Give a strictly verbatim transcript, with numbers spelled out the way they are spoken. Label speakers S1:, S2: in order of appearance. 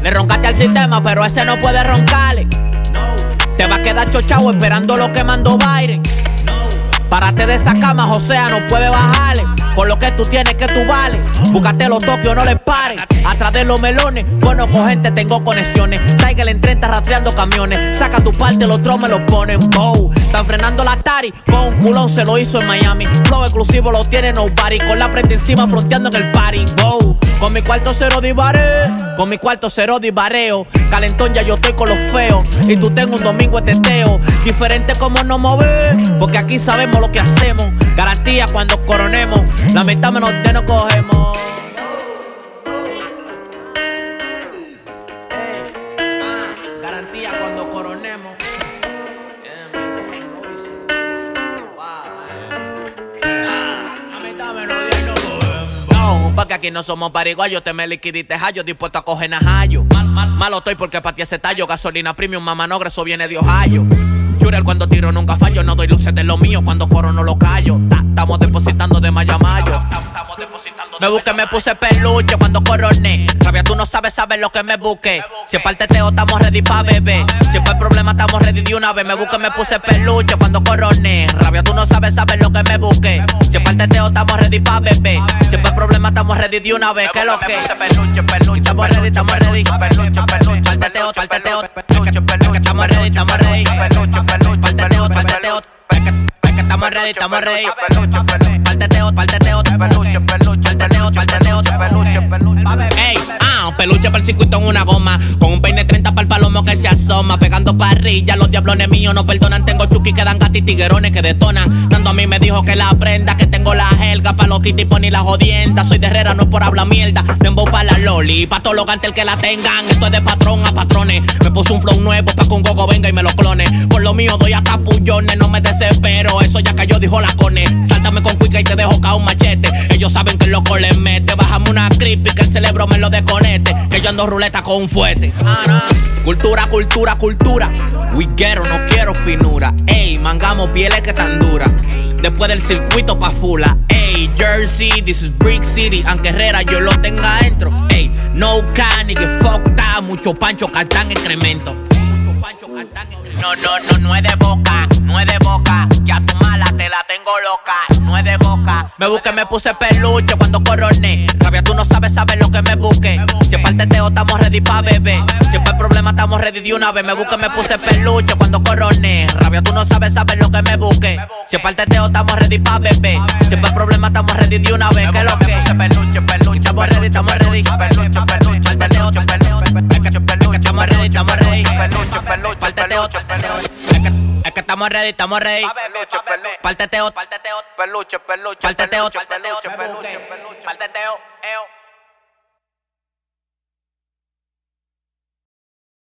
S1: Le roncaste al sistema, pero ese no puede roncarle. Te va a quedar chochao esperando lo que mandó Biden. Párate de esa cama, o sea, no puede bajarle. Por lo que tú tienes que tú vales. Búscate los Tokio, no les pares. Atrás de los melones, bueno, con gente tengo conexiones. Tiger en treinta rastreando camiones. Saca tu parte, los otros me los ponen. Wow, están frenando la Atari. Con un culón se lo hizo en Miami. Flow exclusivo lo tiene nobody. Con la frente encima fronteando en el party. Wow, con mi cuarto cero divaré. Con mi cuarto cero divareo. Calentón ya yo estoy con los feos. Y tú tengo un domingo de teteo. Diferente como nos mover. Porque aquí sabemos lo que hacemos. Garantía cuando coronemos. La mitad menos de no cogemos. Hey, ah, garantía cuando coronemos. La mitad menos de no cogemos. No, porque aquí no somos pariguayos. Te me liquidiste hallo, dispuesto a coger najallo. Mal, mal, malo estoy porque pa' ti ese tallo. Gasolina premium, mamá no eso viene de Ohio. Jurel cuando tiro nunca fallo. No doy luces de lo mío cuando coro no lo callo. Estamos depositando de mayo a mayo. Me busqué, me puse peluche cuando coroné. Rabia, tú no sabes, sabes lo que me busqué. Si es para el teteo, estamos ready pa' bebé. Si es para el problema, estamos ready de una vez. Me busqué, me puse peluche cuando coroné. Rabia, tú no sabes, sabes lo que me busqué. Si es para el teteo, estamos ready pa' bebé. Si es para el problema, estamos ready de una vez. ¿Qué es lo que? Peluche, peluche, estamos ready, estamos ready. Peluche, peluche, al teteo, al teteo. Peluche, peluche, estamos ready, estamos ready. Peluche, peluche, al teteo, al teteo. Estamos ready, estamos ready. Peluche, peluche, al teteo, al teteo. Peluche, peluche, al teteo, al teteo. Peluche, peluche. Ey, ah, peluche para el circuito en una goma. Con un peine treinta para el palomo que se asoma. Pegando parrilla, los diablones míos no perdonan. Tengo chuki que dan gatis tiguerones que detonan. Dando a mí me dijo que la aprenda. Que tengo la helga pa' los titipos ni la jodienda. Soy de Herrera, no por hablar mierda. Dembow pa' la loli, pa' todos los gantes que la tengan. Esto es de patrón a patrones. Me puse un flow nuevo pa' que un gogo venga y me lo clone. Por lo mío doy hasta pullones, no me desespero. Eso ya cayó, dijo la cone. Sáltame con cuica y te dejo caer un machete. Ellos saben que el loco les mete. Bajame una creepy que el cerebro me lo desconecte. Que yo ando ruleta con un fuete. Cultura, cultura, cultura. Wiguero, no quiero finura. Ey, mangamos pieles que tan duras. Después del circuito pa' fula. Ey, Jersey, this is Brick City. Aunque Herrera yo lo tenga dentro. Ey, no can y que fuck that. Mucho pancho, cartán, excremento. Mucho pancho, cartán, excremento. No, no, no, no es de boca, no es de boca. Ya tu mala te la tengo loca, no es de boca. Me busqué, me puse peluche cuando coroné. Rabia, tú no sabes, sabes lo que me busqué. Si es para el teteo, estamos ready pa' bebé. Si es para el problema, estamos ready de una vez. Me busqué, me puse peluche cuando coroné. Rabia, tú no sabes, sabes lo que me busqué. Si es para el teteo, estamos ready pa' bebé. Si es para el problema, estamos ready de una vez. ¿Qué es lo que? Peluche, peluche, estamos ready, estamos ready. Peluche, peluche, al teteo, peluche, estamos ready, estamos ready. Peluche, peluche, al teteo, es que estamos ready, estamos ready. Peluche, peluche, pa'l teteo, pa'l teteo, peluche, peluche, pa'l teteo, peluche, peluche, pa'l teteo, eo.